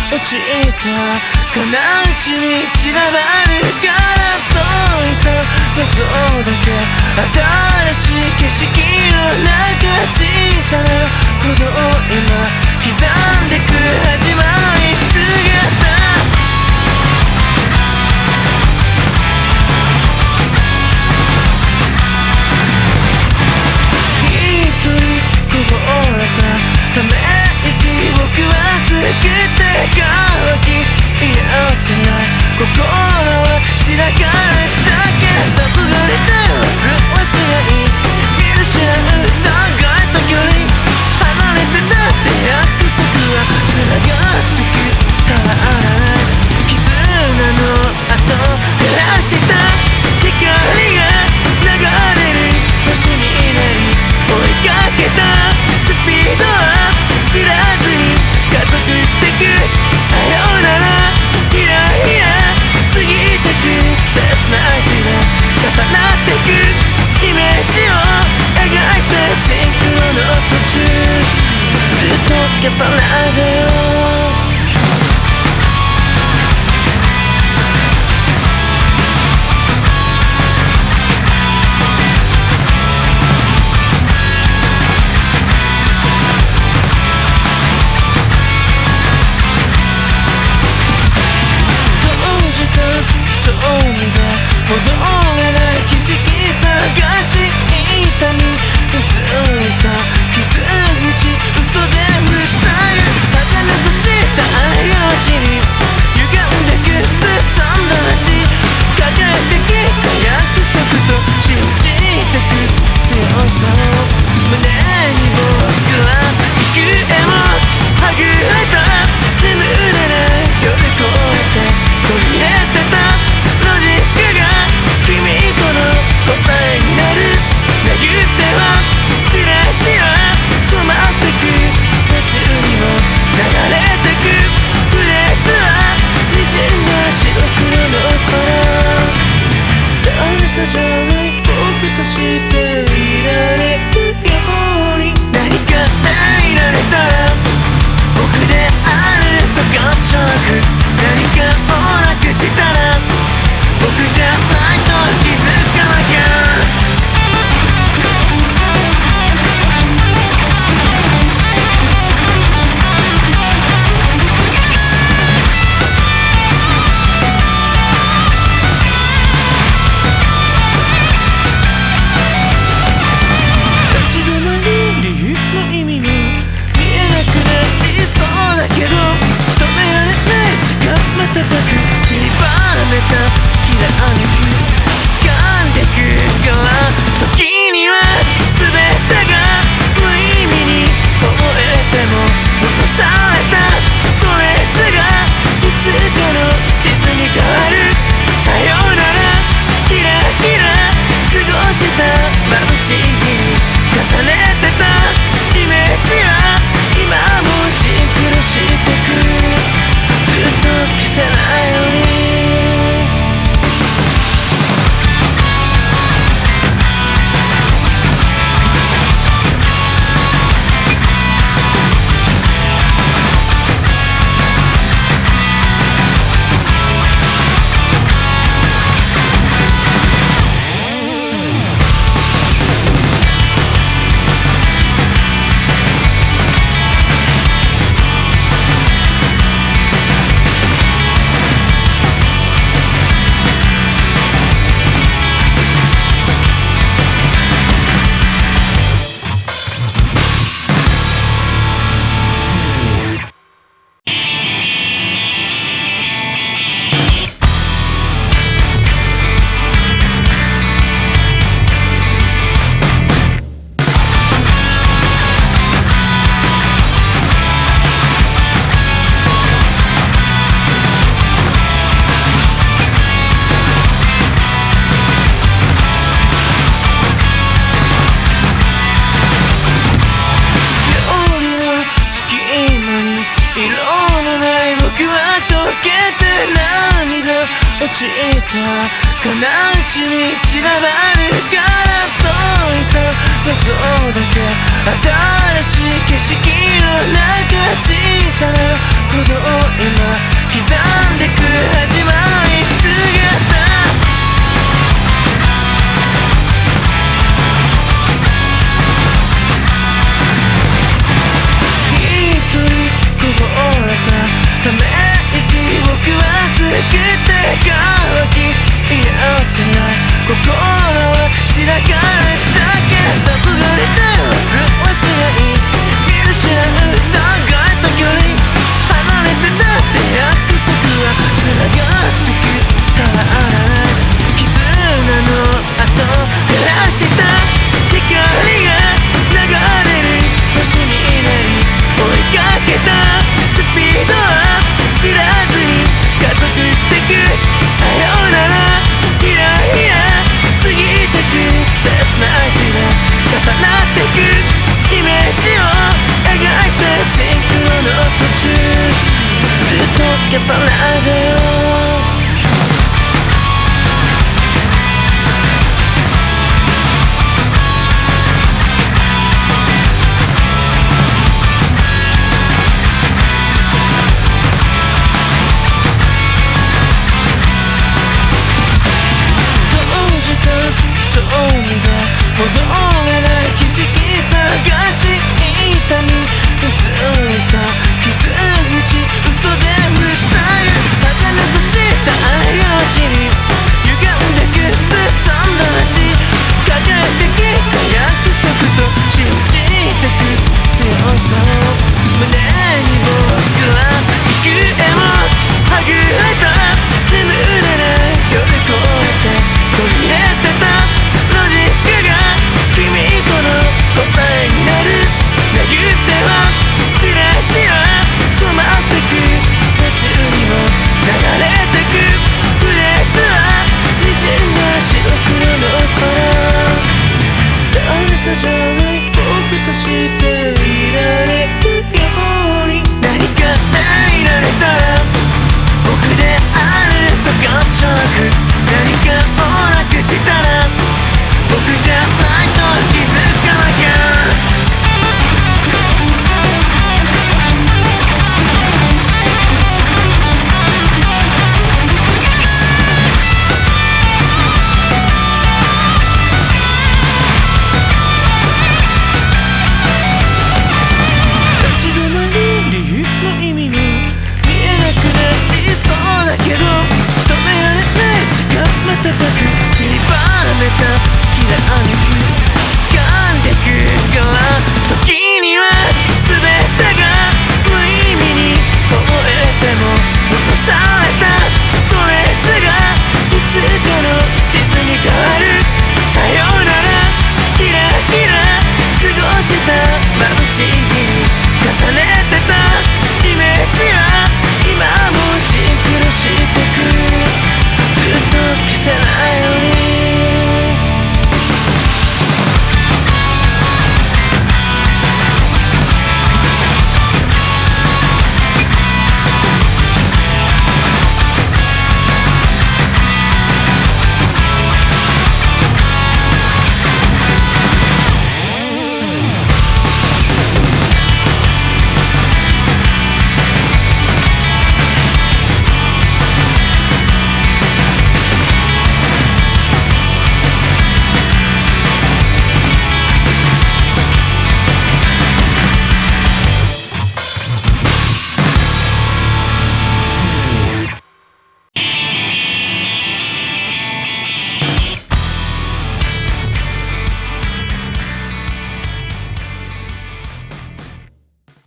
落ちた悲しみ散らばるからといた謎だけ新しい景色の中小さな鼓動今刻んでく始まり姿ため息僕は過ぎて乾き癒せない心は散らかるだけ黄昏で忘れ違い見失う互いと距離離れてたって約束は繋がってく変わらない絆の後照らした光が流れる星になり追いかけたスピードは知らずに加速してくさよならひらひら過ぎてく切ない日が重なってくイメージを描いたシンクロの途中ずっと重なるよ戻れない景色探し板に気づいた傷口嘘で塞ぐ儚さした過ちに歪んでくすさんだ街抱えてきた約束と信じてく強さを胸に僕は幾重もはぐれた眠れない夜越えて途切れてたロジックが君との答えになる巡ってはしらしら染まってく季節にも流れてくフレーズは滲んだ白黒の空誰かじゃない僕としていられるように何かでいられたら僕であるとかじゃなく何かをなくしたら僕じゃないと気づかなきゃ立ち止まり理由も意味も見えなくなりそうだけど止められない時間瞬く散りばめた掴んでくから時には全てが無意味に思えても残されたトレースがいつかの地図に変わるさよならキラキラ過ごした眩しい日に重ねてたイメージは今もシンクロしてくずっと消せないように落ちた悲しみ散らばるからといた謎だけ新しい景色の中小さなほど今刻んでく始まり姿ため息僕は過ぎて乾き癒せない心は散らかるだけ黄昏で忘れちゃい見失う互いと距離離れてたって約束は繋がってく変わらない絆の後照らした光が流れる星になり追いかけたスピードは知らずに加速してくさよならひらひら過ぎてく切ない日が重なってくイメージを描いたシンクロの途中ずっと消さないでよ